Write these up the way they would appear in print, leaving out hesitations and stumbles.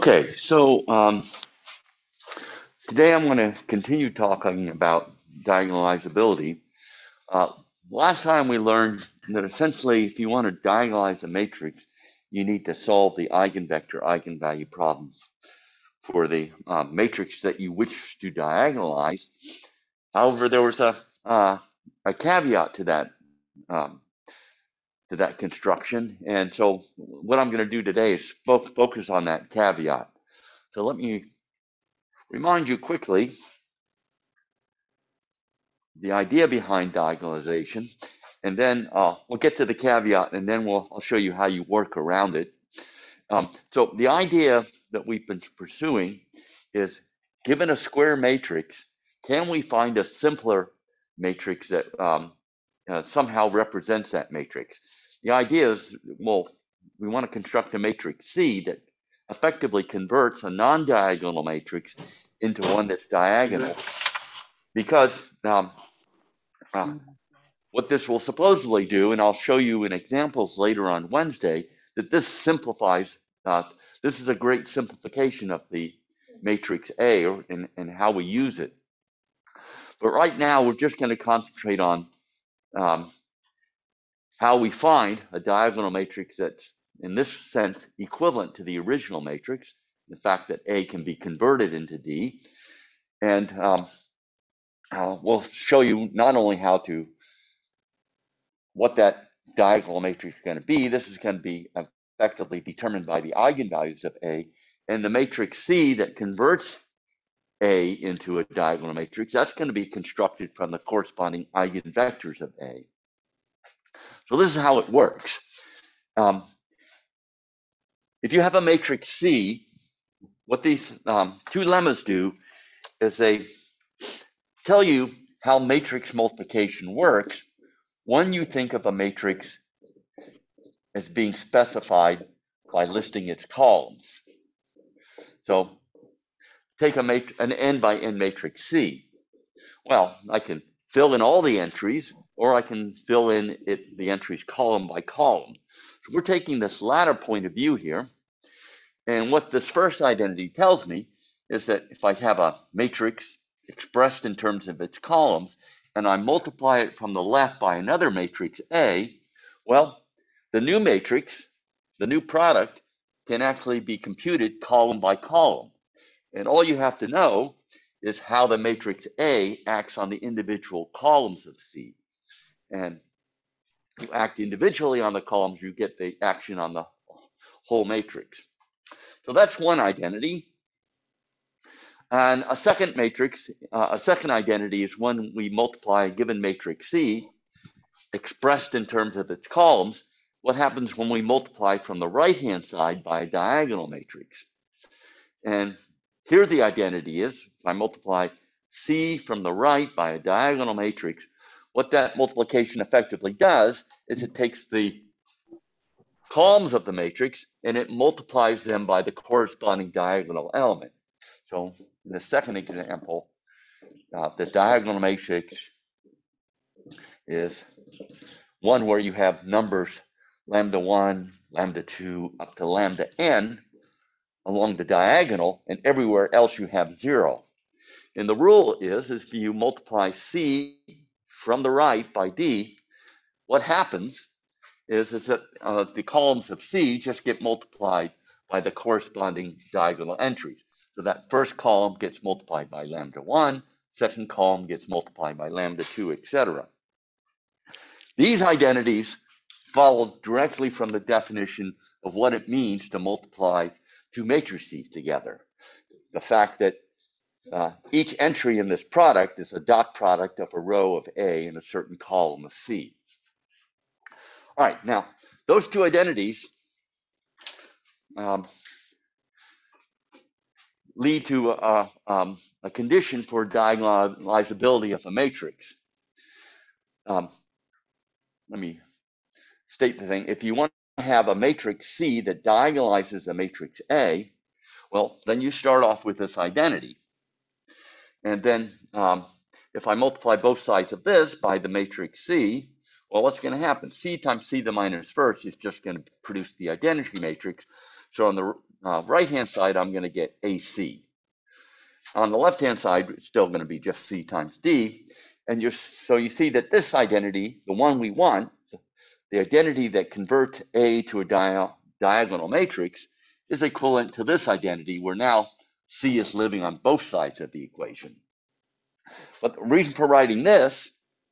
Okay, so today I'm going to continue talking about diagonalizability. Uh, Last time we learned that essentially if you want to diagonalize a matrix, you need to solve the eigenvector eigenvalue problem for the matrix that you wish to diagonalize. However, there was a caveat um, to that construction, and so what I'm going to do today is focus on that caveat. So let me remind you quickly the idea behind diagonalization, and then we'll get to the caveat, and then I'll show you how you work around it. So the idea that we've been pursuing is, given a square matrix, can we find a simpler matrix that somehow represents that matrix? The idea is, well, we want to construct a matrix C that effectively converts a non-diagonal matrix into one that's diagonal, because what this will supposedly do, and I'll show you in examples later on Wednesday, that this simplifies, this is a great simplification of the matrix A and how we use it. But right now, we're just going to concentrate on how we find a diagonal matrix that's, in this sense, equivalent to the original matrix, the fact that A can be converted into D. And we'll show you not only what that diagonal matrix is going to be. This is going to be effectively determined by the eigenvalues of A, and the matrix C that converts A into a diagonal matrix, that's going to be constructed from the corresponding eigenvectors of A. So this is how it works. If you have a matrix C, what these two lemmas do is they tell you how matrix multiplication works when you think of a matrix as being specified by listing its columns. So take an n by n matrix C. Well, I can fill in all the entries, or I can fill in the entries column by column. So we're taking this latter point of view here. And what this first identity tells me is that if I have a matrix expressed in terms of its columns, and I multiply it from the left by another matrix A, well, the new matrix, the new product, can actually be computed column by column. And all you have to know is how the matrix A acts on the individual columns of C. And you act individually on the columns, you get the action on the whole matrix. So that's one identity. And a second matrix, a second identity is when we multiply a given matrix C expressed in terms of its columns. What happens when we multiply from the right-hand side by a diagonal matrix? And here the identity is, if I multiply C from the right by a diagonal matrix, what that multiplication effectively does is it takes the columns of the matrix and it multiplies them by the corresponding diagonal element. So in the second example, the diagonal matrix is one where you have numbers lambda 1, lambda 2, up to lambda n along the diagonal, and everywhere else you have 0. And the rule is if you multiply C from the right by D, what happens is that the columns of C just get multiplied by the corresponding diagonal entries. So that first column gets multiplied by lambda 1, second column gets multiplied by lambda 2, etc. These identities follow directly from the definition of what it means to multiply two matrices together. The fact that each entry in this product is a dot product of a row of A and a certain column of C. All right, now, those two identities lead to a condition for diagonalizability of a matrix. Let me state the thing. If you want to have a matrix C that diagonalizes a matrix A, well, then you start off with this identity. And then if I multiply both sides of this by the matrix C, well, what's going to happen? C times C to the minus first is just going to produce the identity matrix. So on the right-hand side, I'm going to get AC. On the left-hand side, it's still going to be just C times D. And so you see that this identity, the one we want, the identity that converts A to a diagonal matrix, is equivalent to this identity, where now C is living on both sides of the equation. But the reason for writing this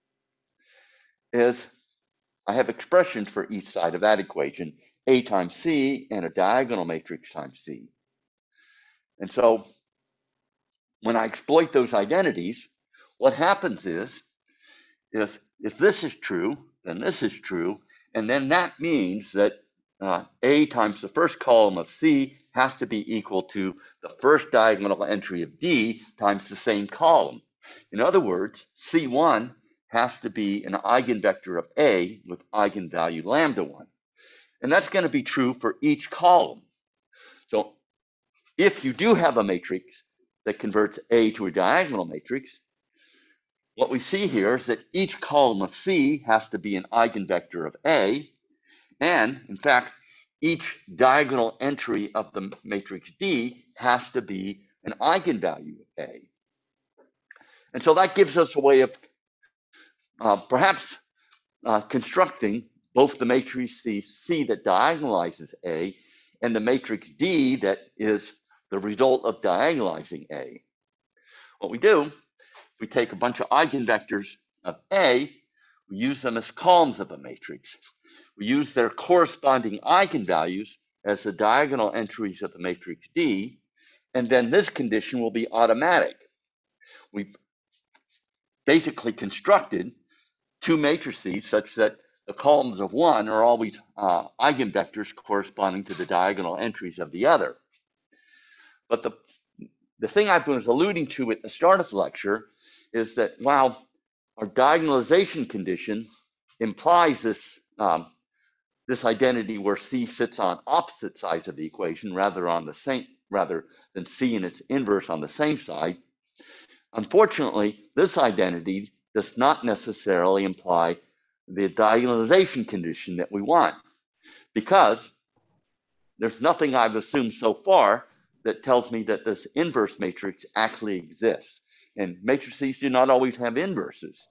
is I have expressions for each side of that equation, A times C and a diagonal matrix times C. And so when I exploit those identities, what happens is if this is true, then this is true, and then that means that A times the first column of C has to be equal to the first diagonal entry of D times the same column. In other words, C1 has to be an eigenvector of A with eigenvalue lambda 1. And that's going to be true for each column. So if you do have a matrix that converts A to a diagonal matrix, what we see here is that each column of C has to be an eigenvector of A, and in fact, each diagonal entry of the matrix D has to be an eigenvalue of A. And so that gives us a way of perhaps constructing both the matrix C that diagonalizes A and the matrix D that is the result of diagonalizing A. What we do, we take a bunch of eigenvectors of A, we use them as columns of a matrix. We use their corresponding eigenvalues as the diagonal entries of the matrix D, and then this condition will be automatic. We've basically constructed two matrices such that the columns of one are always eigenvectors corresponding to the diagonal entries of the other. But the thing I was alluding to at the start of the lecture is that while our diagonalization condition implies this identity where C sits on opposite sides of the equation rather than C and its inverse on the same side, unfortunately, this identity does not necessarily imply the diagonalization condition that we want, because there's nothing I've assumed so far that tells me that this inverse matrix actually exists. And matrices do not always have inverses.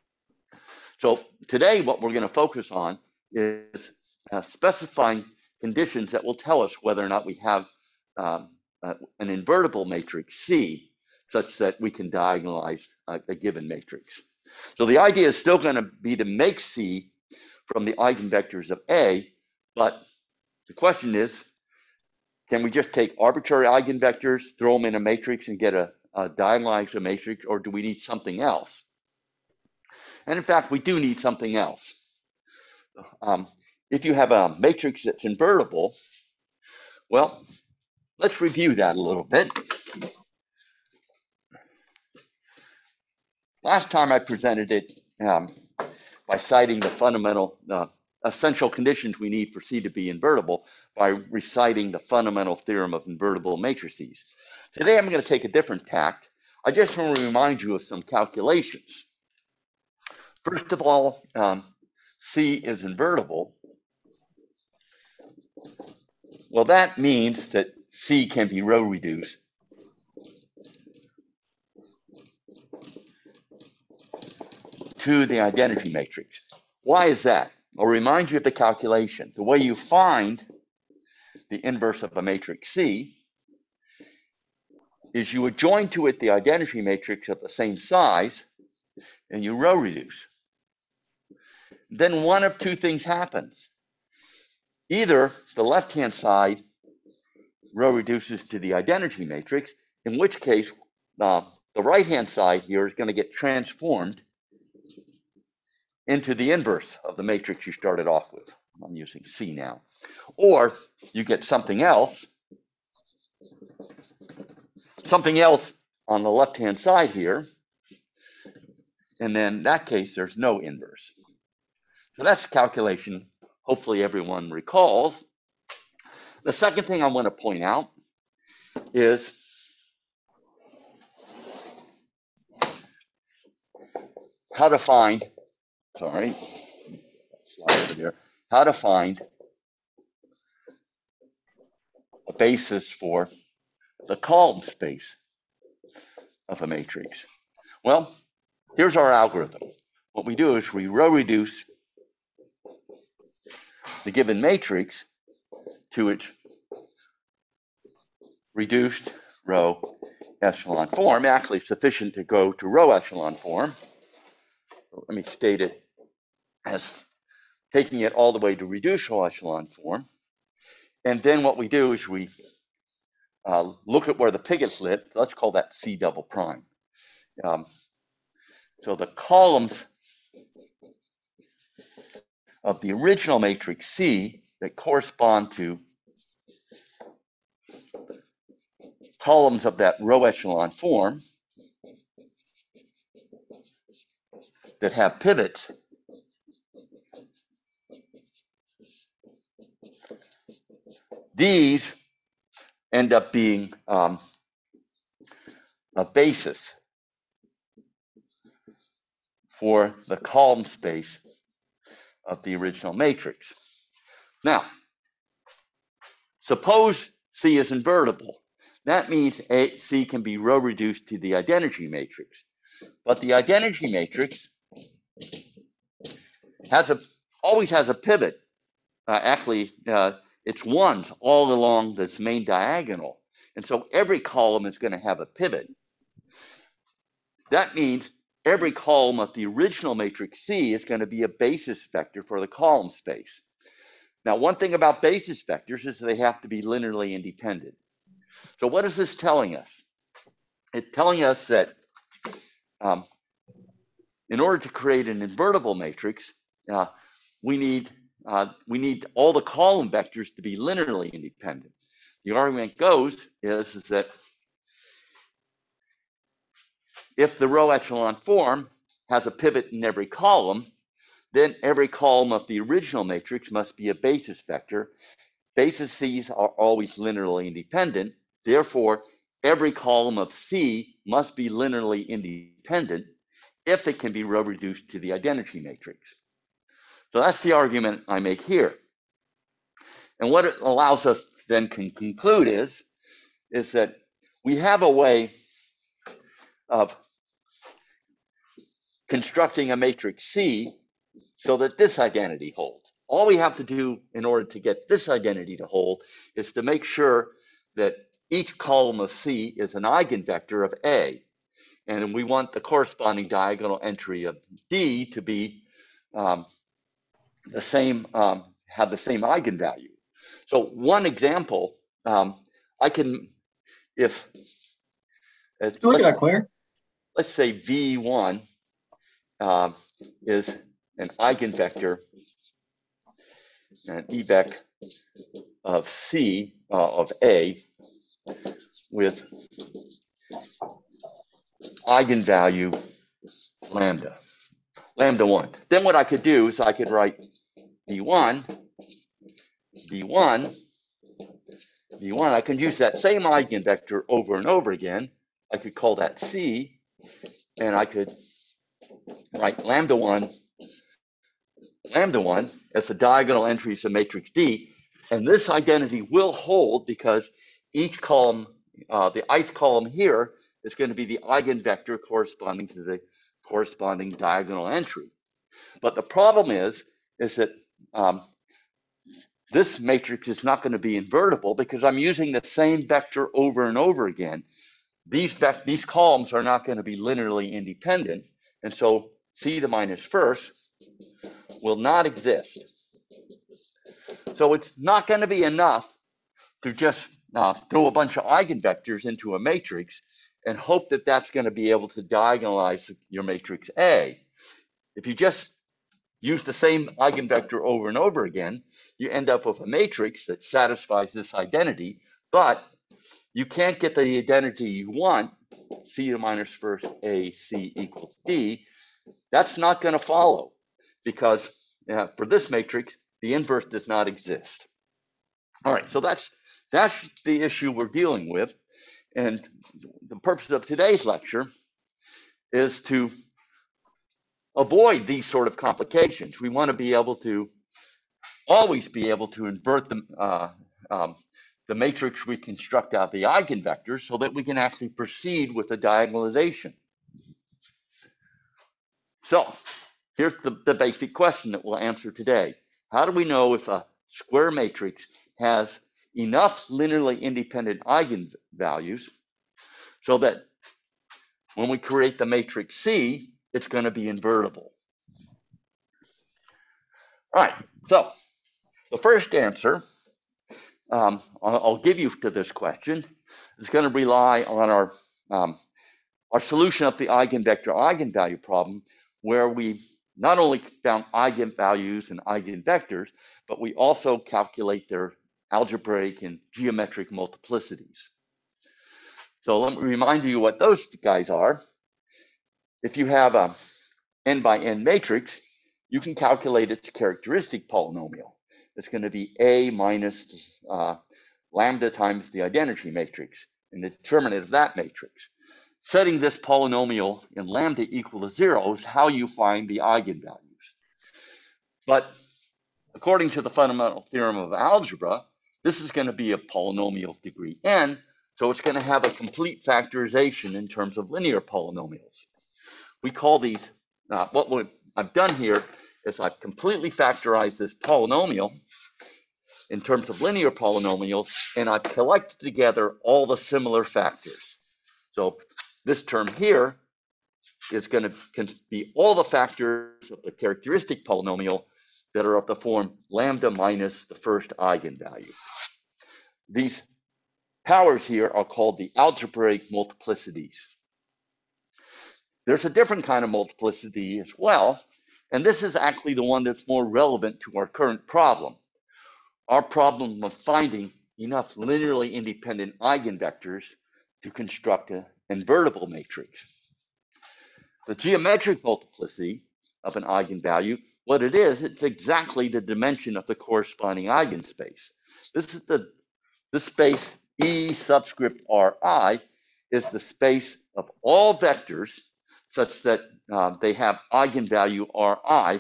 So today, what we're going to focus on is specifying conditions that will tell us whether or not we have an invertible matrix C such that we can diagonalize a given matrix. So the idea is still going to be to make C from the eigenvectors of A, but the question is, can we just take arbitrary eigenvectors, throw them in a matrix, and get a diagonalized matrix, or do we need something else? And in fact, we do need something else. If you have a matrix that's invertible, well, let's review that a little bit. Last time I presented it by citing the fundamental essential conditions we need for C to be invertible by reciting the fundamental theorem of invertible matrices. Today I'm going to take a different tact. I just want to remind you of some calculations. First of all, C is invertible. Well, that means that C can be row reduced to the identity matrix. Why is that? I'll remind you of the calculation. The way you find the inverse of a matrix C is you adjoin to it the identity matrix of the same size, and you row reduce. Then one of two things happens. Either the left-hand side row reduces to the identity matrix, in which case the right-hand side here is going to get transformed into the inverse of the matrix you started off with. I'm using C now. Or you get something else on the left-hand side here, and then in that case, there's no inverse. So that's a calculation hopefully everyone recalls. The second thing I want to point out is how to find, how to find a basis for the column space of a matrix? Well, here's our algorithm. What we do is we row reduce the given matrix to its reduced row echelon form, actually sufficient to go to row echelon form. Let me state it as taking it all the way to reduced row echelon form. And then what we do is we look at where the pigot's lit. Let's call that C double prime. So the columns of the original matrix C that correspond to columns of that row echelon form that have pivots, these end up being a basis for the column space of the original matrix. Now, suppose C is invertible. That means C can be row reduced to the identity matrix. But the identity matrix always has a pivot. It's ones all along this main diagonal. And so every column is going to have a pivot. That means every column of the original matrix C is going to be a basis vector for the column space. Now, one thing about basis vectors is they have to be linearly independent. So what is this telling us? It's telling us that in order to create an invertible matrix, we need all the column vectors to be linearly independent. The argument goes is that if the row echelon form has a pivot in every column, then every column of the original matrix must be a basis vector. Bases are always linearly independent. Therefore, every column of C must be linearly independent if it can be row reduced to the identity matrix. So that's the argument I make here. And what it allows us then to conclude is that we have a way of constructing a matrix C so that this identity holds. All we have to do in order to get this identity to hold is to make sure that each column of C is an eigenvector of A. And we want the corresponding diagonal entry of D to be the same, have the same eigenvalue. So one example, I can, if Look at that, Claire. Let's say V1 is an eigenvector, an evec of C of A with eigenvalue lambda 1. Then what I could do is I could write V1, I can use that same eigenvector over and over again. I could call that C, and I could write lambda 1 as the diagonal entries of matrix D. And this identity will hold because each column, the ith column here, is going to be the eigenvector corresponding to the corresponding diagonal entry. But the problem is that this matrix is not going to be invertible because I'm using the same vector over and over again. These columns are not going to be linearly independent, and so C to minus first will not exist. So it's not going to be enough to just throw a bunch of eigenvectors into a matrix and hope that that's going to be able to diagonalize your matrix A. If you just use the same eigenvector over and over again, you end up with a matrix that satisfies this identity, but you can't get the identity you want, C to the minus first A, C equals D. That's not going to follow because for this matrix, the inverse does not exist. All right, so that's the issue we're dealing with. And the purpose of today's lecture is to avoid these sort of complications. We want to be able to always be able to invert them, the matrix we construct out of the eigenvectors so that we can actually proceed with the diagonalization. So here's the basic question that we'll answer today. How do we know if a square matrix has enough linearly independent eigenvalues so that when we create the matrix C, it's going to be invertible? All right, so the first answer I'll give you to this question is going to rely on our solution of the eigenvector-eigenvalue problem, where we not only found eigenvalues and eigenvectors, but we also calculate their algebraic and geometric multiplicities. So let me remind you what those guys are. If you have a n by n matrix, you can calculate its characteristic polynomial. It's going to be A minus lambda times the identity matrix, and the determinant of that matrix. Setting this polynomial in lambda equal to 0 is how you find the eigenvalues. But according to the fundamental theorem of algebra, this is going to be a polynomial of degree n, so it's going to have a complete factorization in terms of linear polynomials. We call these, what I've done here is I've completely factorized this polynomial in terms of linear polynomials, and I've collected together all the similar factors. So this term here is going to be all the factors of the characteristic polynomial that are of the form lambda minus the first eigenvalue. These powers here are called the algebraic multiplicities. There's a different kind of multiplicity as well, and this is actually the one that's more relevant to our current problem. Our problem of finding enough linearly independent eigenvectors to construct an invertible matrix. The geometric multiplicity of an eigenvalue, what it is, it's exactly the dimension of the corresponding eigenspace. This is the space E subscript Ri is the space of all vectors such that they have eigenvalue Ri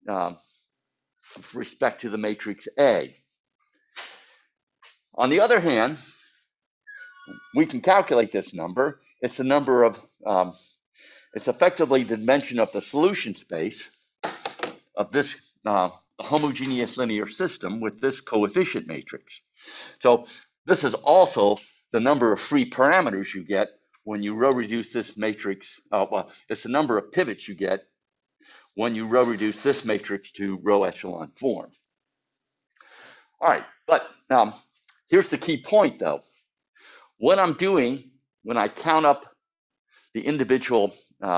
with respect to the matrix A. On the other hand, we can calculate this number. It's the number of, it's effectively the dimension of the solution space of this homogeneous linear system with this coefficient matrix. So this is also the number of free parameters you get when you row reduce this matrix. Well, it's the number of pivots you get when you row reduce this matrix to row echelon form. All right, but here's the key point though. What I'm doing when I count up the individual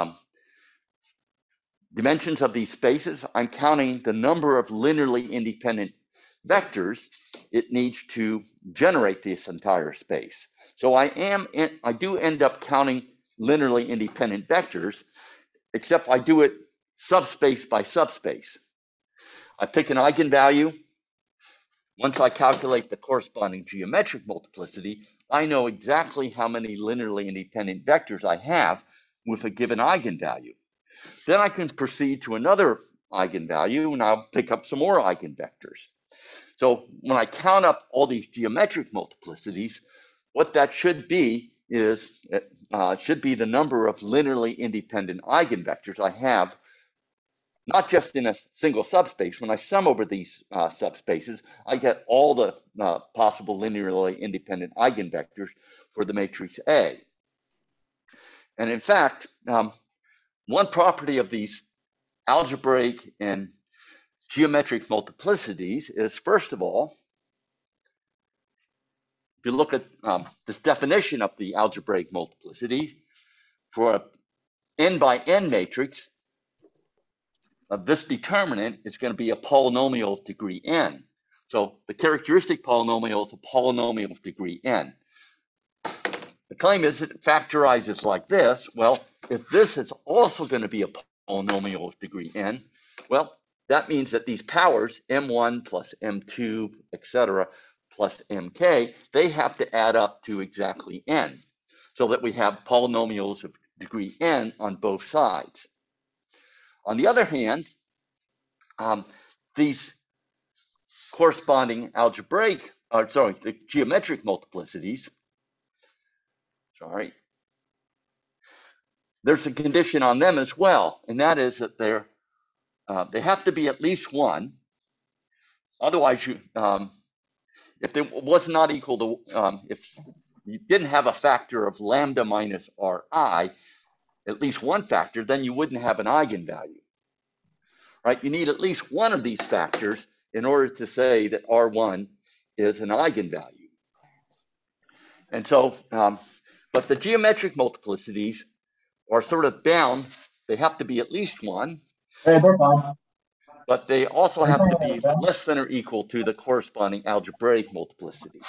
dimensions of these spaces, I'm counting the number of linearly independent vectors it needs to generate this entire space. So I do end up counting linearly independent vectors, except I do it subspace by subspace. I pick an eigenvalue. Once I calculate the corresponding geometric multiplicity, I know exactly how many linearly independent vectors I have with a given eigenvalue. Then I can proceed to another eigenvalue, and I'll pick up some more eigenvectors. So when I count up all these geometric multiplicities, what that should be is should be the number of linearly independent eigenvectors I have, not just in a single subspace. When I sum over these subspaces, I get all the possible linearly independent eigenvectors for the matrix A. And in fact, one property of these algebraic and geometric multiplicities is, first of all, if you look at this definition of the algebraic multiplicity for an n by n matrix, this determinant is going to be a polynomial of degree n. So the characteristic polynomial is a polynomial of degree n. The claim is that it factorizes like this. Well, if this is also going to be a polynomial of degree n, well, that means that these powers, m1 plus m2, etc., plus mk, they have to add up to exactly n, so that we have polynomials of degree n on both sides. On the other hand, these corresponding algebraic the geometric multiplicities, there's a condition on them as well, and that is that they have to be at least one. Otherwise, if it was not equal to, if you didn't have a factor of lambda minus Ri, at least one factor, then you wouldn't have an eigenvalue, right? You need at least one of these factors in order to say that R1 is an eigenvalue. And so, but the geometric multiplicities are sort of bound. They have to be at least one, but they also have to be less than or equal to the corresponding algebraic multiplicity.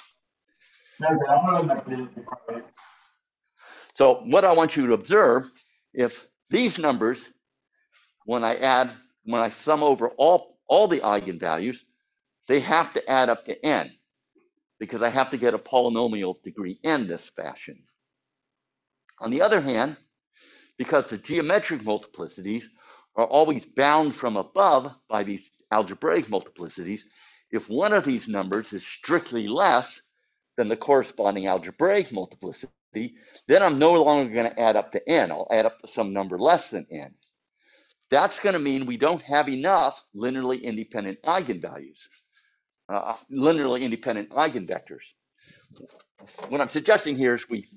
So what I want you to observe, if these numbers, when I sum over all the eigenvalues, they have to add up to n, because I have to get a polynomial of degree n this fashion. On the other hand, because the geometric multiplicities are always bound from above by these algebraic multiplicities, if one of these numbers is strictly less than the corresponding algebraic multiplicity, then I'm no longer going to add up to n. I'll add up to some number less than n. That's going to mean we don't have enough linearly independent eigenvalues, linearly independent eigenvectors. What I'm suggesting here is we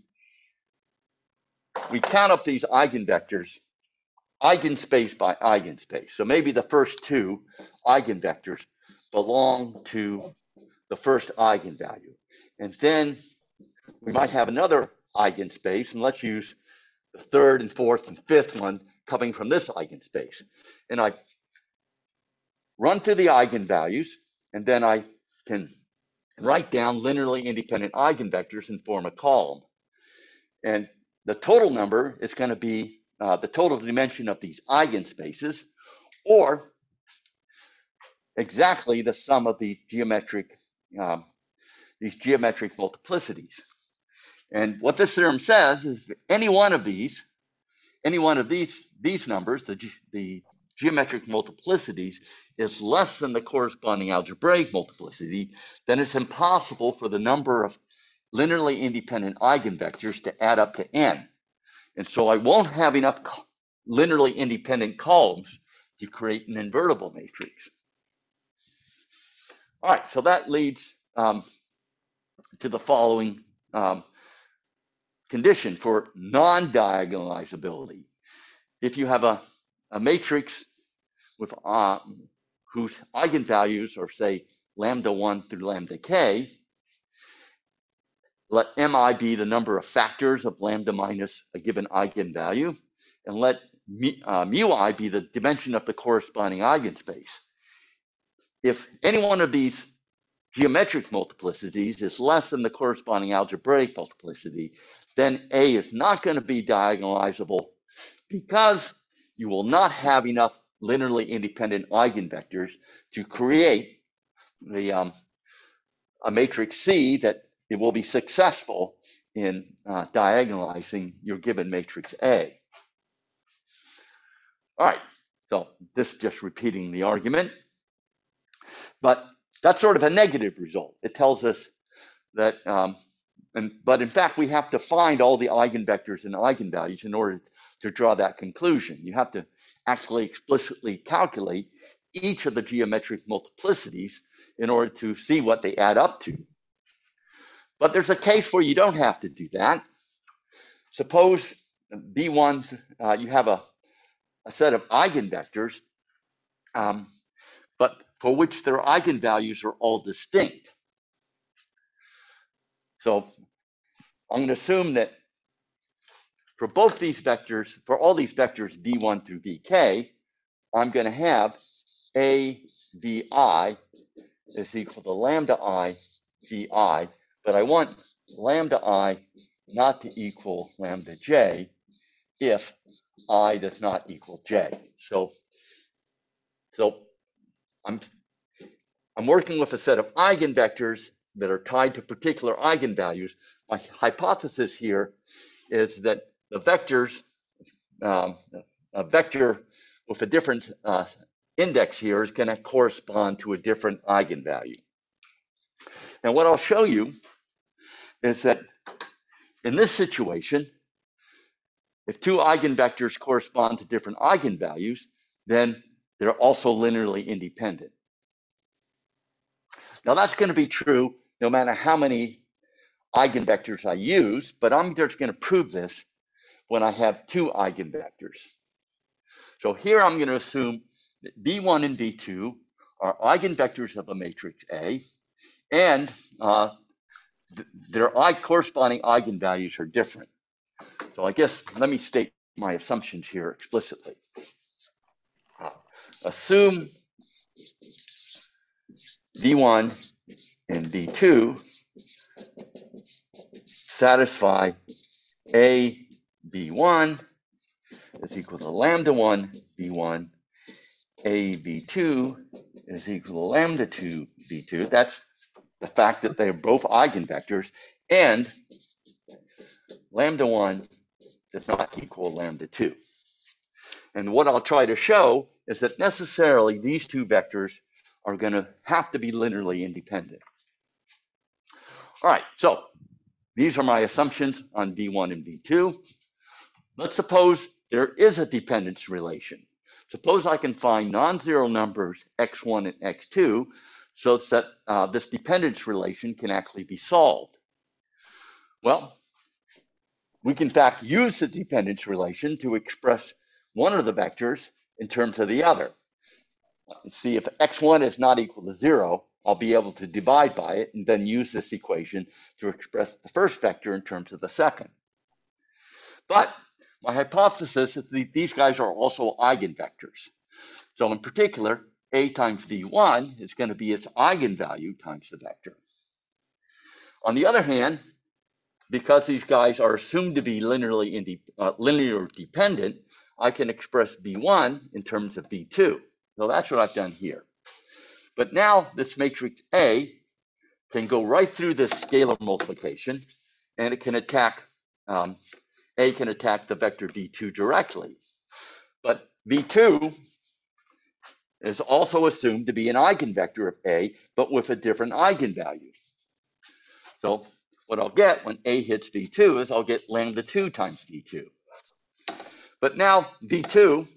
count up these eigenvectors eigenspace by eigenspace. So maybe the first two eigenvectors belong to the first eigenvalue. And then we might have another eigenspace, and let's use the third and fourth and fifth one coming from this eigenspace. And I run through the eigenvalues, and then I can write down linearly independent eigenvectors and form a column. And the total number is going to be the total dimension of these eigenspaces, or exactly the sum of these geometric multiplicities. And what this theorem says is any one of these numbers, the geometric multiplicities, is less than the corresponding algebraic multiplicity, then it's impossible for the number of linearly independent eigenvectors to add up to n. And so I won't have enough linearly independent columns to create an invertible matrix. All right, so that leads to the following condition for non-diagonalizability. If you have a matrix with whose eigenvalues are, say, lambda 1 through lambda k, let mi be the number of factors of lambda minus a given eigenvalue, and let mu I be the dimension of the corresponding eigenspace. If any one of these geometric multiplicities is less than the corresponding algebraic multiplicity, then A is not going to be diagonalizable because you will not have enough linearly independent eigenvectors to create a matrix C that it will be successful in diagonalizing your given matrix A. All right, so this is just repeating the argument, but that's sort of a negative result. It tells us that, but in fact, we have to find all the eigenvectors and eigenvalues in order to draw that conclusion. You have to actually explicitly calculate each of the geometric multiplicities in order to see what they add up to. But there's a case where you don't have to do that. Suppose B1, you have a set of eigenvectors, but for which their eigenvalues are all distinct. So I'm going to assume that for both these vectors, for all these vectors v1 through vk, I'm going to have a vi is equal to lambda I vi, but I want lambda I not to equal lambda j if I does not equal j. So I'm working with a set of eigenvectors that are tied to particular eigenvalues. My hypothesis here is that the vectors, a vector with a different index here is going to correspond to a different eigenvalue. And what I'll show you is that in this situation, if two eigenvectors correspond to different eigenvalues, then they're also linearly independent. Now that's going to be true no matter how many eigenvectors I use, but I'm just going to prove this when I have two eigenvectors. So here I'm going to assume that V1 and V2 are eigenvectors of a matrix A, and their corresponding eigenvalues are different. So I guess let me state my assumptions here explicitly. Assume V1 and V2 satisfy A V1 is equal to lambda 1 V1, A V2 is equal to lambda 2 V2. That's the fact that they're both eigenvectors, and lambda 1 does not equal lambda 2. And what I'll try to show is that necessarily these two vectors are going to have to be linearly independent. All right, so these are my assumptions on V1 and V2. Let's suppose there is a dependence relation. Suppose I can find non-zero numbers x1 and x2 so that this dependence relation can actually be solved. Well, we can in fact use the dependence relation to express one of the vectors in terms of the other. See, if x1 is not equal to 0, I'll be able to divide by it and then use this equation to express the first vector in terms of the second. But my hypothesis is that these guys are also eigenvectors. So in particular, A times V1 is going to be its eigenvalue times the vector. On the other hand, because these guys are assumed to be linear dependent, I can express V1 in terms of V2. So that's what I've done here. But now this matrix A can go right through this scalar multiplication, and it can attack, A can attack the vector V2 directly. But V2 is also assumed to be an eigenvector of A, but with a different eigenvalue. So what I'll get when A hits V2 is I'll get lambda 2 times V2. But now V2,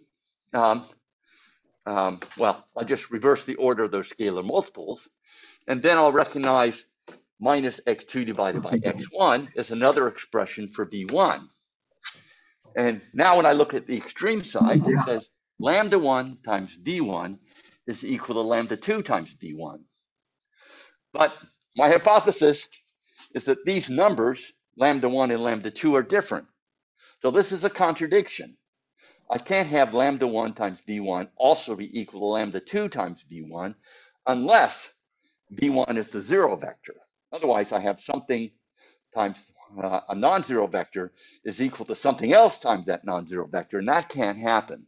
well, I'll just reverse the order of those scalar multiples, and then I'll recognize minus x2 divided by x1 is another expression for V1. And now when I look at the extreme side, it says lambda 1 times V1 is equal to lambda 2 times V1. But my hypothesis is that these numbers, lambda 1 and lambda 2, are different. So this is a contradiction. I can't have lambda 1 times V1 also be equal to lambda 2 times V1 unless V1 is the 0 vector. Otherwise, I have something times a non-zero vector is equal to something else times that non-zero vector, and that can't happen.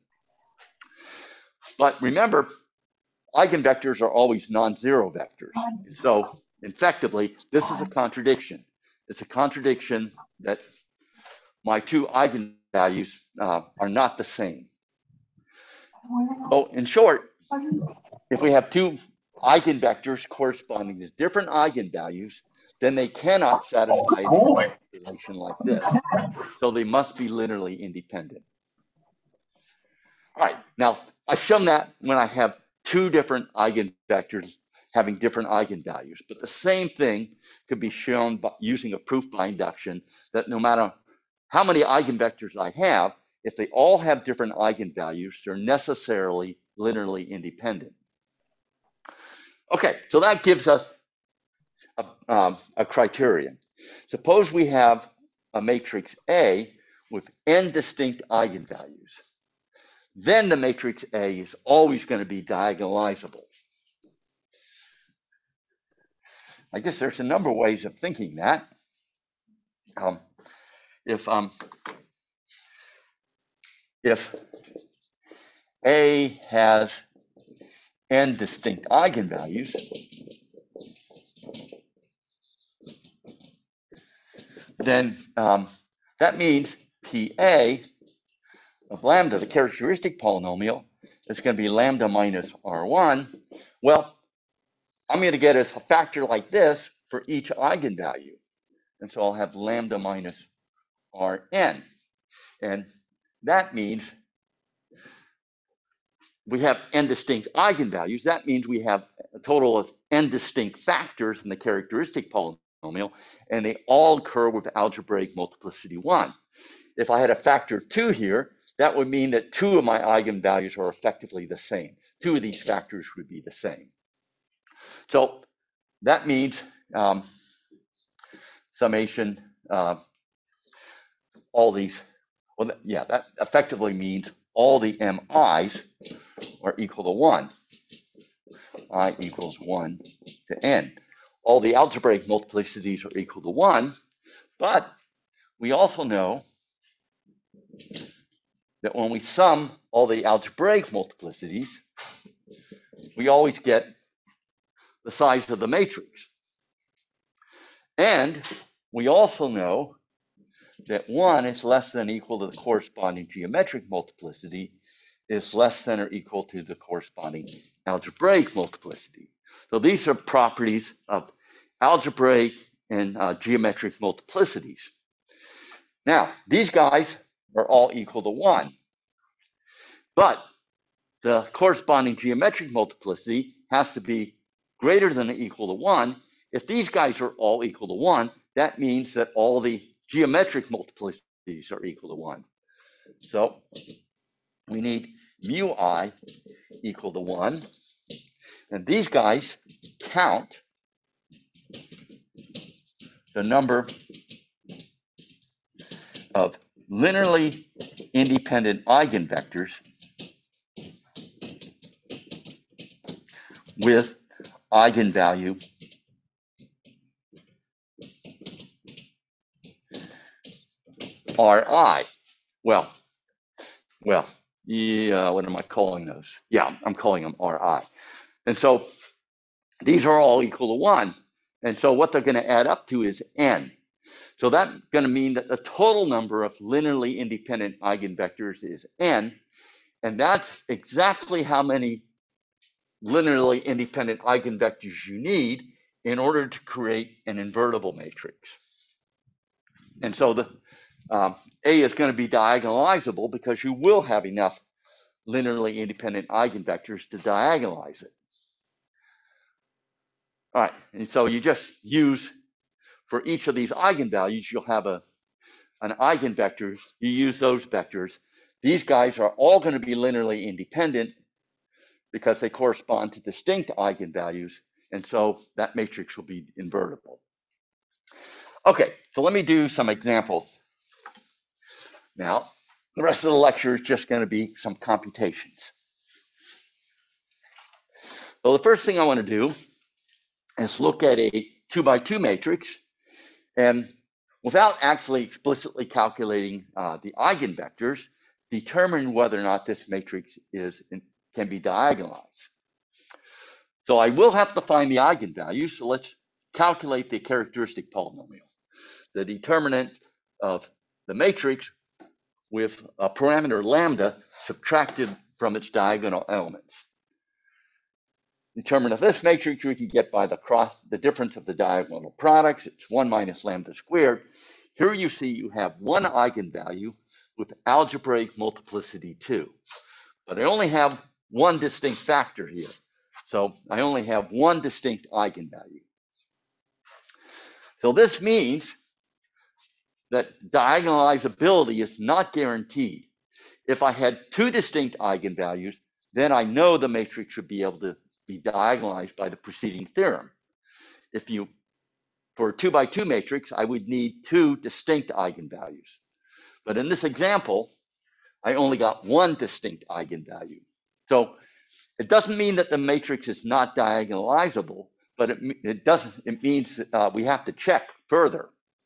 But remember, eigenvectors are always non-zero vectors. So effectively, this is a contradiction. It's a contradiction that my two eigenvalues are not the same. So in short, if we have two eigenvectors corresponding to different eigenvalues, then they cannot satisfy a relation like this. So they must be linearly independent. All right, now I've shown that when I have two different eigenvectors having different eigenvalues, but the same thing could be shown by using a proof by induction that no matter how many eigenvectors I have, if they all have different eigenvalues, they're necessarily linearly independent. Okay, so that gives us a criterion. Suppose we have a matrix A with n distinct eigenvalues. Then the matrix A is always going to be diagonalizable. I guess there's a number of ways of thinking that. If A has n distinct eigenvalues, then that means PA of lambda, the characteristic polynomial, is going to be lambda minus R1. Well, I'm going to get a factor like this for each eigenvalue. And so I'll have lambda minus Rn. And that means we have n distinct eigenvalues. That means we have a total of n distinct factors in the characteristic polynomial, and they all occur with algebraic multiplicity 1. If I had a factor of 2 here, that would mean that 2 of my eigenvalues are effectively the same. 2 of these factors would be the same. So that means summation all these, well, yeah, that effectively means all the mi's are equal to 1. I equals 1 to n. All the algebraic multiplicities are equal to 1, but we also know that when we sum all the algebraic multiplicities, we always get the size of the matrix. And we also know that 1 is less than or equal to the corresponding geometric multiplicity is less than or equal to the corresponding algebraic multiplicity. So these are properties of algebraic and geometric multiplicities. Now, these guys are all equal to 1, but the corresponding geometric multiplicity has to be greater than or equal to 1. If these guys are all equal to 1, that means that all the geometric multiplicities are equal to 1. So we need mu I equal to 1. And these guys count the number of linearly independent eigenvectors with eigenvalue Ri. Well, yeah, what am I calling those? Yeah, I'm calling them Ri. And so these are all equal to 1. And so what they're going to add up to is n. So that's going to mean that the total number of linearly independent eigenvectors is n. And that's exactly how many linearly independent eigenvectors you need in order to create an invertible matrix. And so the A is going to be diagonalizable because you will have enough linearly independent eigenvectors to diagonalize it. All right, and so you just use, for each of these eigenvalues, you'll have an eigenvectors, you use those vectors. These guys are all going to be linearly independent because they correspond to distinct eigenvalues, and so that matrix will be invertible. Okay, so let me do some examples. Now, the rest of the lecture is just going to be some computations. So the first thing I want to do is look at a 2x2 matrix, and without actually explicitly calculating the eigenvectors, determine whether or not this matrix can be diagonalized. So I will have to find the eigenvalues, so let's calculate the characteristic polynomial, the determinant of the matrix with a parameter lambda subtracted from its diagonal elements. Determinant of this matrix we can get by the difference of the diagonal products. It's 1 minus lambda squared. Here you see you have one eigenvalue with algebraic multiplicity 2. But I only have one distinct factor here. So I only have one distinct eigenvalue. So this means that diagonalizability is not guaranteed. If I had two distinct eigenvalues, then I know the matrix should be able to be diagonalized by the preceding theorem. For a 2x2 matrix, I would need two distinct eigenvalues. But in this example, I only got one distinct eigenvalue. So it doesn't mean that the matrix is not diagonalizable, but it means that we have to check further.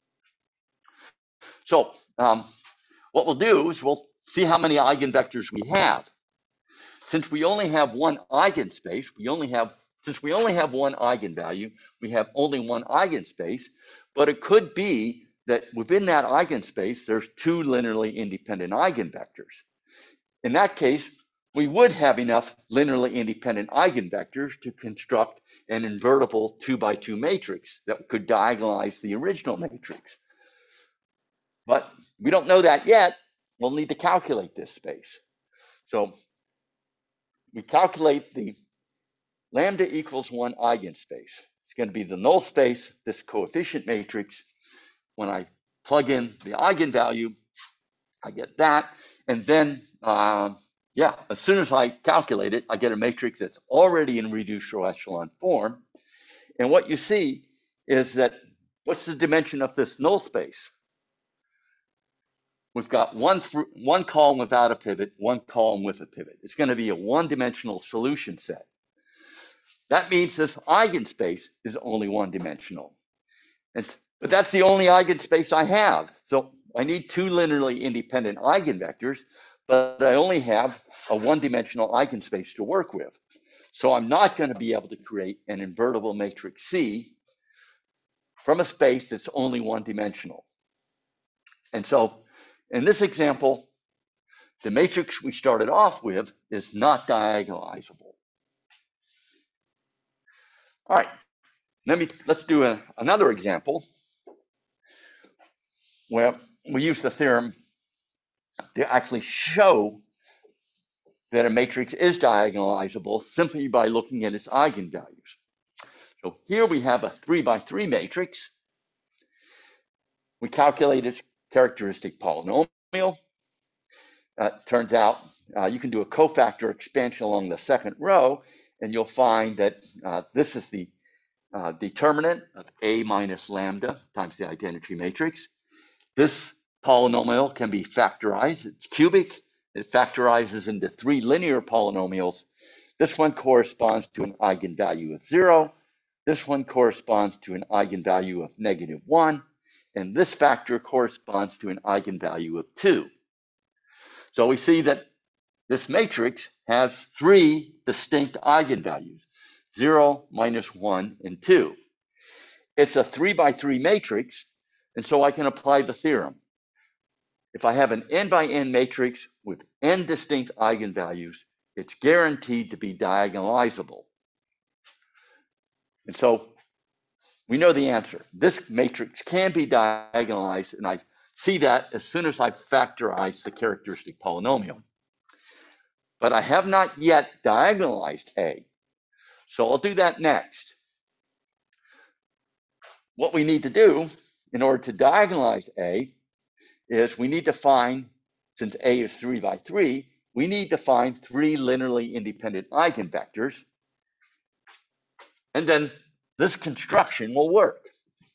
So what we'll do is we'll see how many eigenvectors we have. Since we only have one eigenspace, since we only have one eigenvalue, we have only one eigenspace, but it could be that within that eigenspace, there's two linearly independent eigenvectors. In that case, we would have enough linearly independent eigenvectors to construct an invertible 2x2 matrix that could diagonalize the original matrix. But we don't know that yet. We'll need to calculate this space. So we calculate the lambda equals 1 eigenspace. It's going to be the null space, this coefficient matrix. When I plug in the eigenvalue, I get that. And then, as soon as I calculate it, I get a matrix that's already in reduced row echelon form. And what you see is that, what's the dimension of this null space? We've got one column without a pivot, one column with a pivot. It's going to be a one-dimensional solution set. That means this eigenspace is only one-dimensional. But that's the only eigenspace I have. So I need two linearly independent eigenvectors, but I only have a one-dimensional eigenspace to work with. So I'm not going to be able to create an invertible matrix C from a space that's only one-dimensional. And so in this example, the matrix we started off with is not diagonalizable. All right, let's do another example where we use the theorem to actually show that a matrix is diagonalizable simply by looking at its eigenvalues. So here we have a 3x3 matrix. We calculate its characteristic polynomial. Turns out you can do a cofactor expansion along the second row, and you'll find that this is the determinant of A minus lambda times the identity matrix. This polynomial can be factorized. It's cubic. It factorizes into three linear polynomials. This one corresponds to an eigenvalue of 0. This one corresponds to an eigenvalue of -1. And this factor corresponds to an eigenvalue of 2. So we see that this matrix has three distinct eigenvalues, 0, -1, and 2. It's a 3x3 matrix, and so I can apply the theorem. If I have an n by n matrix with n distinct eigenvalues, it's guaranteed to be diagonalizable. And so we know the answer. This matrix can be diagonalized, and I see that as soon as I factorize the characteristic polynomial. But I have not yet diagonalized A. So I'll do that next. What we need to do in order to diagonalize A is we need to find, since A is 3x3, we need to find three linearly independent eigenvectors. And then this construction will work.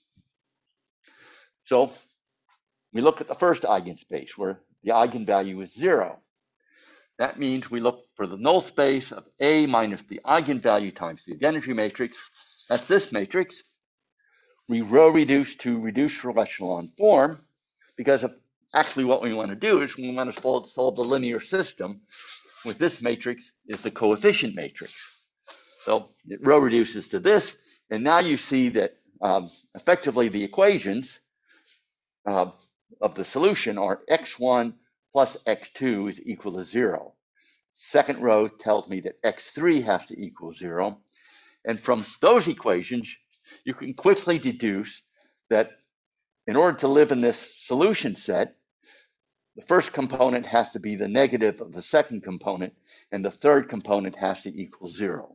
So we look at the first eigenspace where the eigenvalue is 0. That means we look for the null space of A minus the eigenvalue times the identity matrix. That's this matrix. We row reduce to reduced row echelon form, because actually what we want to do is we want to solve the linear system with this matrix is the coefficient matrix. So it row reduces to this, and now you see that effectively the equations of the solution are x1 plus x2 is equal to 0. Second row tells me that x3 has to equal 0. And from those equations, you can quickly deduce that in order to live in this solution set, the first component has to be the negative of the second component, and the third component has to equal 0.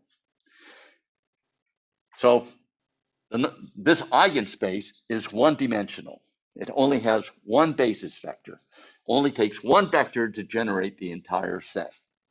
So this eigenspace is one-dimensional. It only has one basis vector. Only takes one vector to generate the entire set.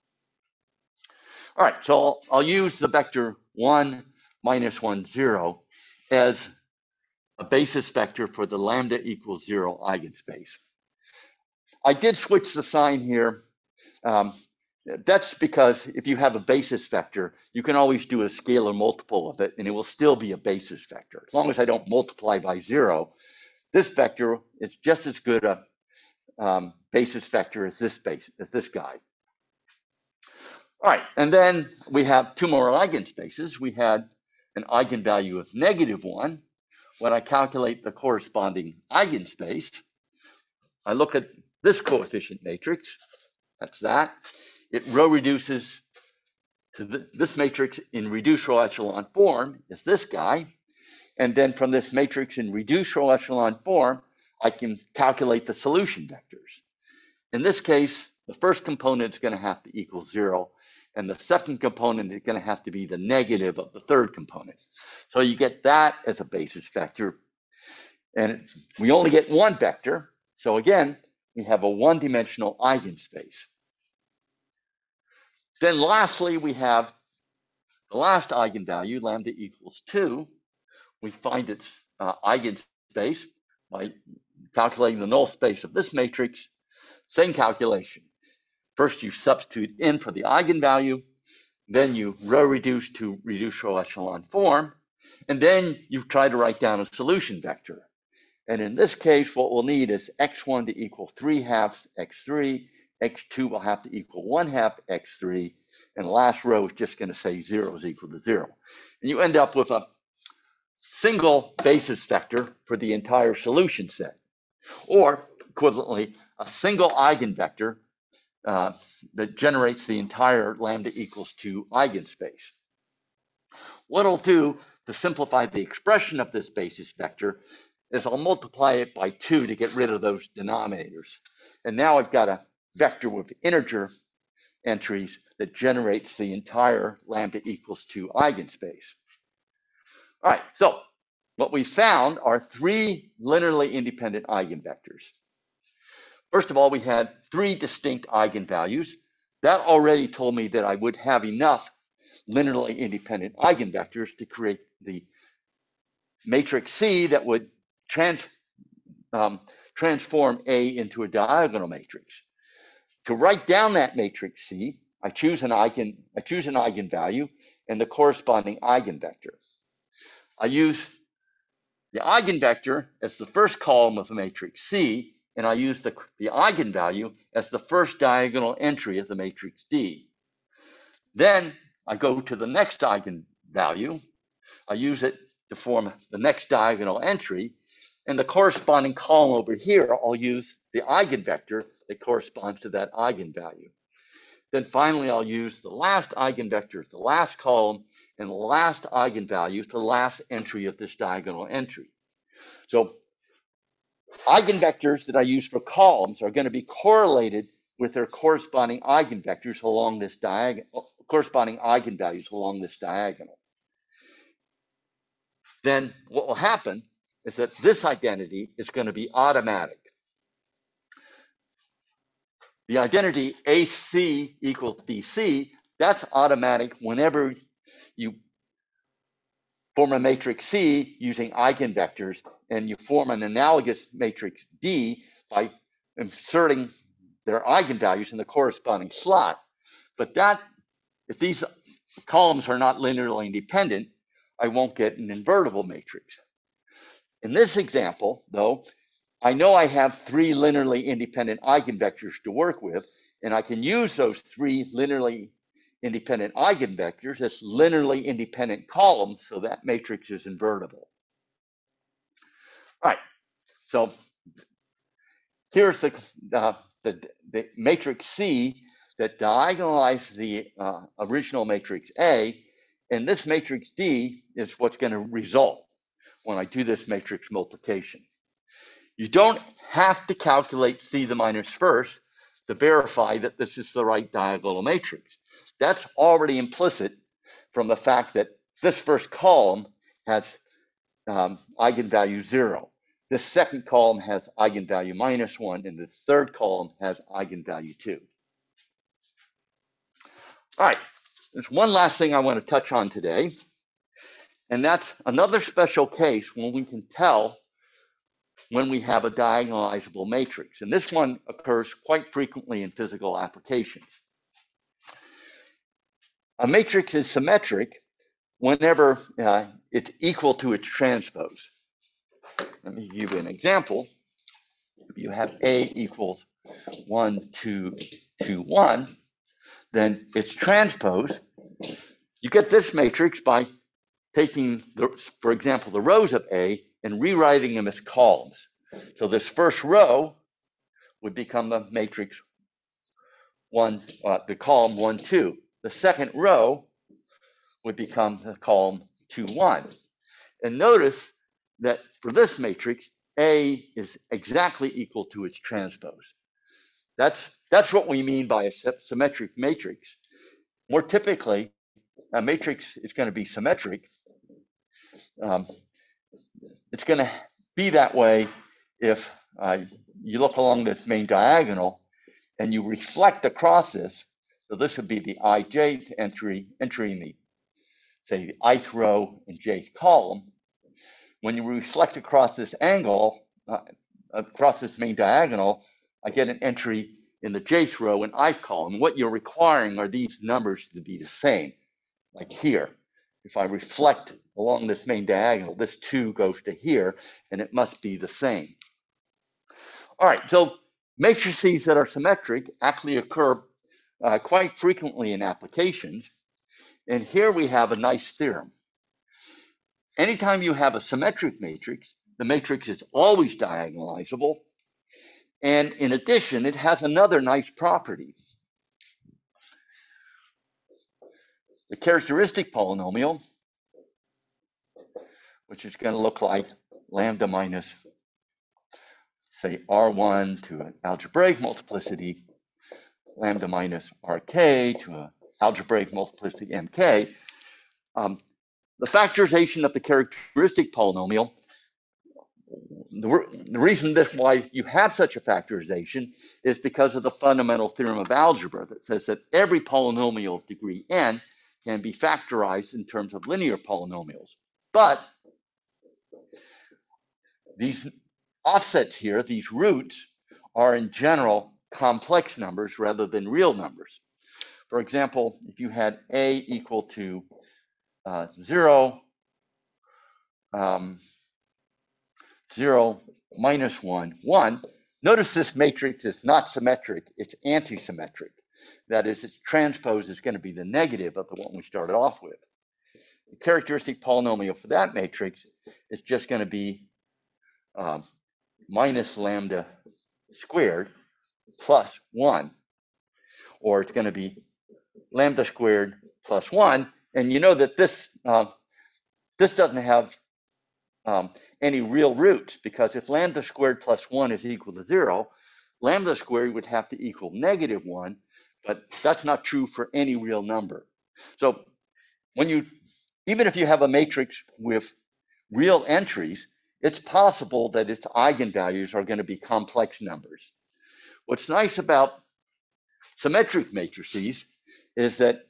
All right, so I'll use the vector 1, -1, 0 as a basis vector for the lambda equals 0 eigenspace. I did switch the sign here. That's because if you have a basis vector, you can always do a scalar multiple of it, and it will still be a basis vector. As long as I don't multiply by 0, this vector is just as good a basis vector as this guy. All right, and then we have two more eigenspaces. We had an eigenvalue of -1. When I calculate the corresponding eigenspace, I look at this coefficient matrix. That's that. it row reduces to this matrix in reduced row echelon form is this guy. And then from this matrix in reduced row echelon form, I can calculate the solution vectors. In this case, the first component is going to have to equal 0, and the second component is going to have to be the negative of the third component. So you get that as a basis vector, and we only get one vector. So again, we have a one-dimensional eigenspace. Then lastly, we have the last eigenvalue, lambda equals 2. We find its eigenspace by calculating the null space of this matrix. Same calculation. First, you substitute in for the eigenvalue, then you row reduce to reduced row echelon form, and then you try to write down a solution vector. And in this case, what we'll need is x1 to equal 3/2 x3, x2 will have to equal 1/2 x3, and the last row is just going to say 0 is equal to 0. And you end up with a single basis vector for the entire solution set, or equivalently, a single eigenvector that generates the entire lambda equals 2 eigenspace. What I'll do to simplify the expression of this basis vector is I'll multiply it by 2 to get rid of those denominators. And now I've got a vector with integer entries that generates the entire lambda equals 2 eigenspace. All right, so what we found are 3 linearly independent eigenvectors. First of all, we had 3 distinct eigenvalues. That already told me that I would have enough linearly independent eigenvectors to create the matrix C that would transform A into a diagonal matrix. To write down that matrix C, I choose an eigenvalue and the corresponding eigenvector. I use the eigenvector as the first column of the matrix C, and I use the eigenvalue as the first diagonal entry of the matrix D. Then I go to the next eigenvalue. I use it to form the next diagonal entry, and the corresponding column over here, I'll use the eigenvector that corresponds to that eigenvalue. Then finally, I'll use the last eigenvector, the last column, and the last eigenvalue, the last entry of this diagonal entry. So eigenvectors that I use for columns are going to be correlated with their corresponding eigenvectors along this corresponding eigenvalues along this diagonal. Then what will happen is that this identity is going to be automatic. The identity AC equals DC, that's automatic whenever you form a matrix C using eigenvectors, and you form an analogous matrix D by inserting their eigenvalues in the corresponding slot. But that, if these columns are not linearly independent, I won't get an invertible matrix. In this example, though, I know I have 3 linearly independent eigenvectors to work with, and I can use those 3 linearly independent eigenvectors as linearly independent columns, so that matrix is invertible. All right, so here's the matrix C that diagonalizes the original matrix A, and this matrix D is what's going to result when I do this matrix multiplication. You don't have to calculate C the minus first to verify that this is the right diagonal matrix. That's already implicit from the fact that this first column has eigenvalue 0. This second column has eigenvalue -1, and the third column has eigenvalue 2. All right, there's one last thing I want to touch on today, and that's another special case when we can tell when we have a diagonalizable matrix. And this one occurs quite frequently in physical applications. A matrix is symmetric whenever it's equal to its transpose. Let me give you an example. If you have A equals 1, 2, 2, 1, then its transpose, you get this matrix by taking, for example, the rows of A and rewriting them as columns. So this first row would become the matrix the column 1, 2. The second row would become the column 2, 1. And notice that for this matrix, A is exactly equal to its transpose. That's what we mean by a symmetric matrix. More typically, a matrix is going to be symmetric. It's going to be that way if you look along this main diagonal and you reflect across this. So this would be the ijth entry in the, say, the ith row and jth column. When you reflect across this angle, across this main diagonal, I get an entry in the jth row and ith column. What you're requiring are these numbers to be the same, like here. If I reflect along this main diagonal, this 2 goes to here, and it must be the same. All right, so matrices that are symmetric actually occur quite frequently in applications. And here we have a nice theorem. Anytime you have a symmetric matrix, the matrix is always diagonalizable. And in addition, it has another nice property. The characteristic polynomial, which is going to look like lambda minus, say, R1 to an algebraic multiplicity, lambda minus RK to an algebraic multiplicity MK. The factorization of the characteristic polynomial, the reason why you have such a factorization is because of the fundamental theorem of algebra that says that every polynomial of degree n can be factorized in terms of linear polynomials. But these offsets here, these roots, are in general complex numbers rather than real numbers. For example, if you had a equal to 0, 0, minus 1, 1, notice this matrix is not symmetric, it's anti-symmetric. That is, its transpose is going to be the negative of the one we started off with. The characteristic polynomial for that matrix is just going to be minus lambda squared plus 1. Or it's going to be lambda squared plus 1. And you know that this doesn't have any real roots, because if lambda squared plus 1 is equal to 0, lambda squared would have to equal negative 1, but that's not true for any real number. So even if you have a matrix with real entries, it's possible that its eigenvalues are going to be complex numbers. What's nice about symmetric matrices is that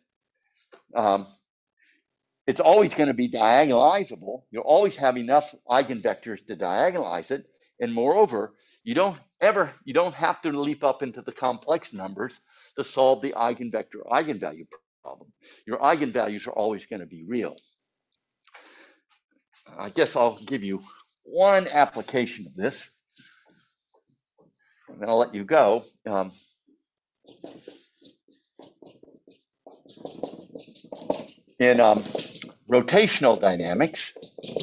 it's always going to be diagonalizable. You'll always have enough eigenvectors to diagonalize it. And moreover, you don't have to leap up into the complex numbers to solve the eigenvalue problem. Your eigenvalues are always going to be real. I guess I'll give you one application of this, and then I'll let you go. In rotational dynamics,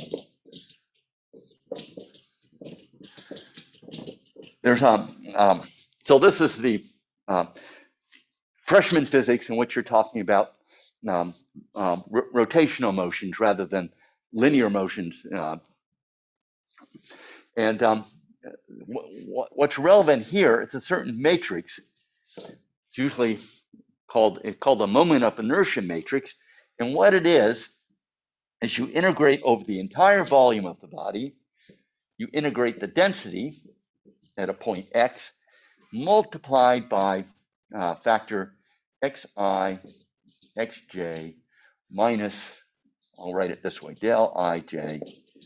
there's so this is the freshman physics in which you're talking about rotational motions rather than linear motions. What's relevant here is a certain matrix. It's usually called the moment of inertia matrix. And what it is you integrate over the entire volume of the body, you integrate the density at a point x, multiplied by factor xi, xj, minus, I'll write it this way, del ij,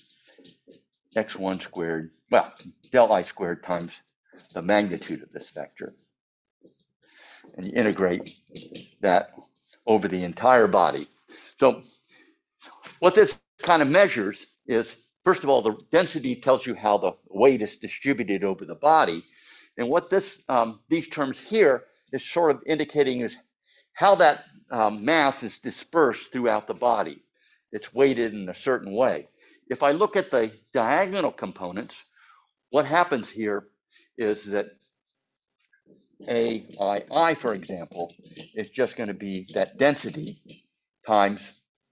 x1 squared, well, del I squared times the magnitude of this vector. And you integrate that over the entire body. So what this kind of measures is, first of all, the density tells you how the weight is distributed over the body. And what these terms here is sort of indicating is how that mass is dispersed throughout the body. It's weighted in a certain way. If I look at the diagonal components, what happens here is that AII, for example, is just going to be that density times,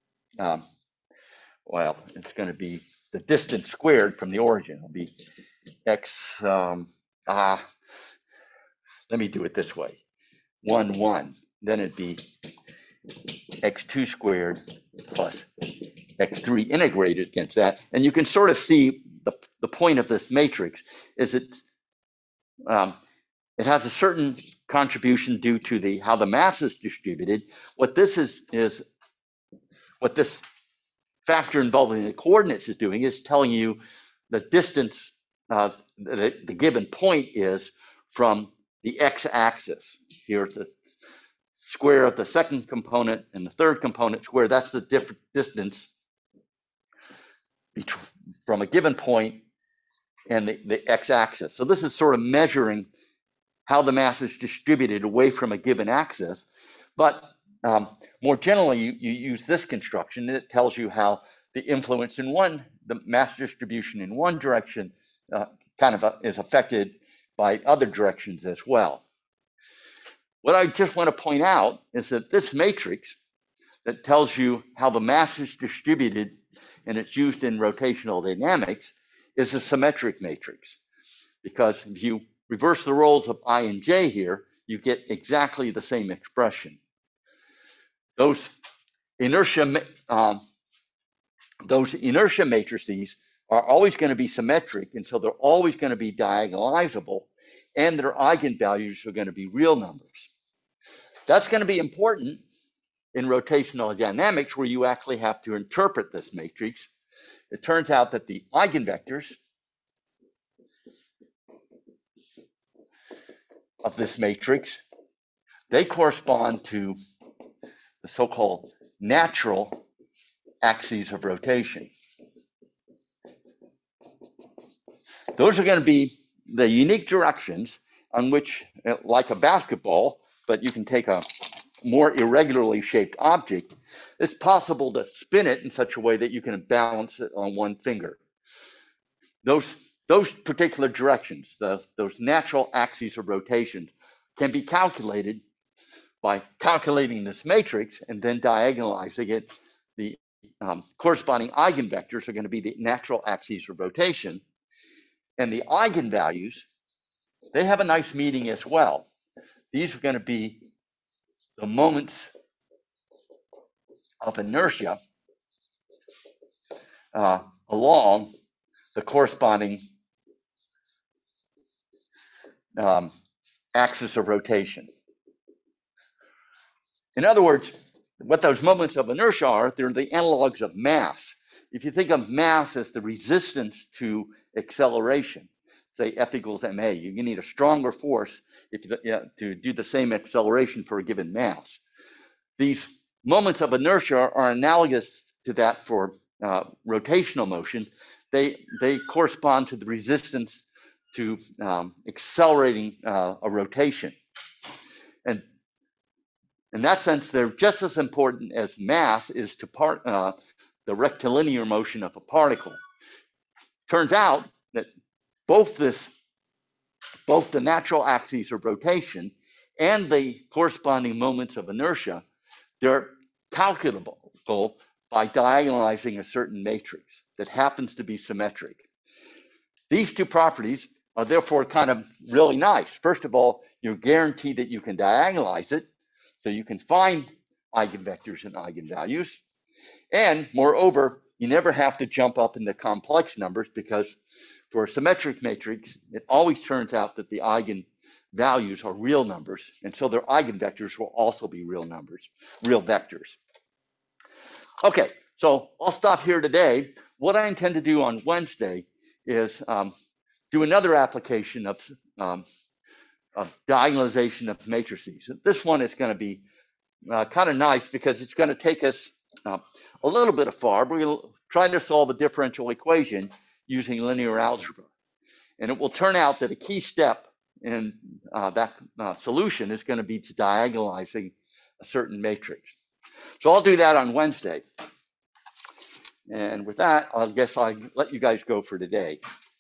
well, it's going to be the distance squared from the origin. It'll be x, let me do it this way, 1, 1. Then it'd be x2 squared plus x3 integrated against that. And you can sort of see the point of this matrix is it has a certain contribution due to how the mass is distributed. What this is what this factor involving the coordinates is doing is telling you the distance the given point is from the x-axis. Here, the square of the second component and the third component square, that's the different distance from a given point and the x-axis. So this is sort of measuring how the mass is distributed away from a given axis. But more generally, you use this construction, and it tells you how the influence in the mass distribution in one direction is affected by other directions as well. What I just want to point out is that this matrix that tells you how the mass is distributed and it's used in rotational dynamics is a symmetric matrix, because if you reverse the roles of I and J here, you get exactly the same expression. Those inertia matrices are always going to be symmetric, and so they're always going to be diagonalizable, and their eigenvalues are going to be real numbers. That's going to be important in rotational dynamics, where you actually have to interpret this matrix. It turns out that the eigenvectors of this matrix, they correspond to the so-called natural axes of rotation. Those are going to be the unique directions on which, like a basketball, but you can take a more irregularly shaped object, it's possible to spin it in such a way that you can balance it on one finger. Those particular directions, those natural axes of rotation, can be calculated by calculating this matrix and then diagonalizing it. The corresponding eigenvectors are going to be the natural axes of rotation. And the eigenvalues, they have a nice meaning as well. These are going to be the moments of inertia along the corresponding axis of rotation. In other words, what those moments of inertia are, they're the analogs of mass. If you think of mass as the resistance to acceleration, say F equals ma, you need a stronger force to do the same acceleration for a given mass. These moments of inertia are analogous to that for rotational motion. They correspond to the resistance to accelerating a rotation. And in that sense, they're just as important as mass is to the rectilinear motion of a particle. Turns out that both the natural axes of rotation and the corresponding moments of inertia, they're calculable by diagonalizing a certain matrix that happens to be symmetric. These two properties are therefore kind of really nice. First of all, you're guaranteed that you can diagonalize it, so you can find eigenvectors and eigenvalues. And moreover, you never have to jump up into complex numbers, because for a symmetric matrix, it always turns out that the eigenvalues are real numbers, and so their eigenvectors will also be real numbers, real vectors. Okay, so I'll stop here today. What I intend to do on Wednesday is do another application of diagonalization of matrices. This one is going to be kind of nice, because it's going to take us a little bit far. We're trying to solve a differential equation using linear algebra. And it will turn out that a key step in that solution is going to be diagonalizing a certain matrix. So I'll do that on Wednesday. And with that, I guess I'll let you guys go for today.